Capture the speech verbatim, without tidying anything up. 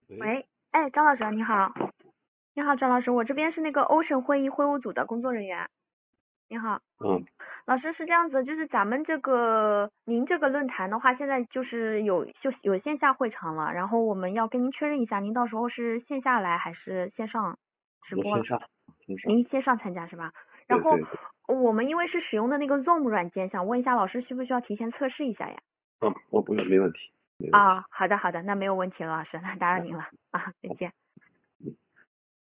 喂， 喂，哎，张老师你好。你好，张老师，我这边是那个 Ocean 会议会务组的工作人员。你好， 嗯， 老师是这样子，就是咱们这个您这个论坛的话，现在就是有就有线下会场了，然后我们要跟您确认一下，您到时候是线下来还是线上直播了？ 我线上，线上， 您线上参加是吧？然后对对对， 我们因为是使用的那个 Zoom 软件，想问一下老师需不需要提前测试一下呀？ 嗯，我不用，没问题，没问题。 啊，好的好的，那没有问题了，老师，那打扰您了啊，再见。